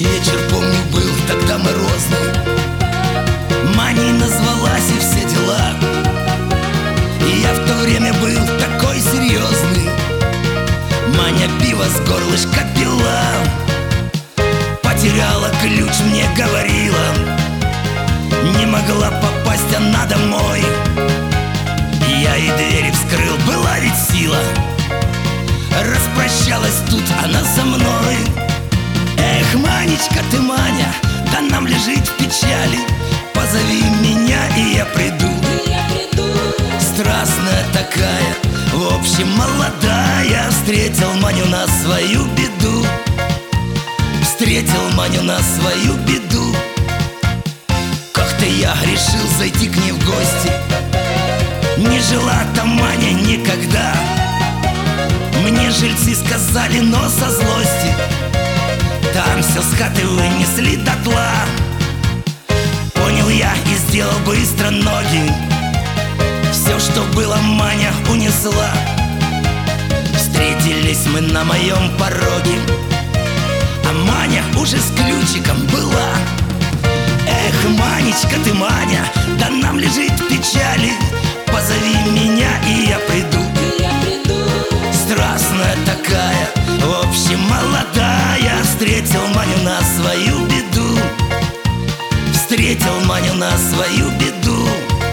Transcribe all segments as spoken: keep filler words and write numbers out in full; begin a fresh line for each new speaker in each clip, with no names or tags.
Вечер, помню, был тогда морозный. Маней назвалась и все дела. И я в то время был такой серьезный. Маня пиво с горлышка пила. Потеряла ключ, мне говорила. Не могла попасть она домой. Я ей двери вскрыл, была ведь сила. Распрощалась тут она со мной. Эх, Манечка ты, Маня, да нам лежит в печали. Позови меня, и я приду. Страстная такая, в общем, молодая. Встретил Маню на свою беду. Встретил Маню на свою беду. Как-то я решил зайти к ней в гости. Не жила там Маня никогда. Мне жильцы сказали, но со злости. Там все с хаты вынесли дотла. Понял я и сделал быстро ноги. Все, что было, Маня унесла. Встретились мы на моем пороге, а Маня уже с ключиком была. Эх, Манечка ты, Маня, да нам лежит в печали. Позови меня, и я приду. Страстная такая, в общем, молодая. Встретил Маню на свою беду. Встретил Маню на свою беду.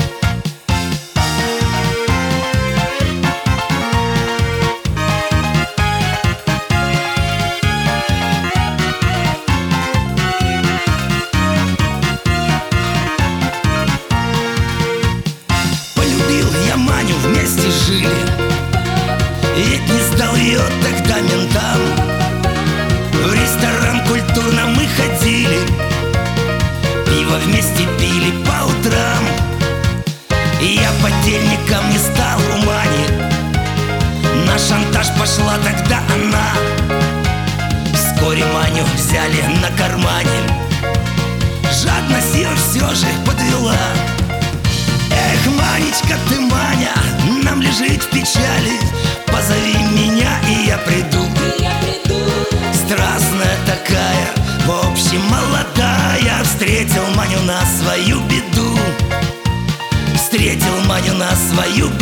Полюбил я Маню, вместе жили. Ведь не сдал ее тогда ментам. В ресторан культурно мы ходили. Пиво вместе пили по утрам. И я подельником не стал у Мани. На шантаж пошла тогда она. Вскоре Маню взяли на кармане. Жадность ее все же подвела. Эх, Манечка ты, Маня, нам лежит в печали. Позови меня, и я приду. Страстная такая, в общем, молодая. Встретил Маню на свою беду. Встретил Маню на свою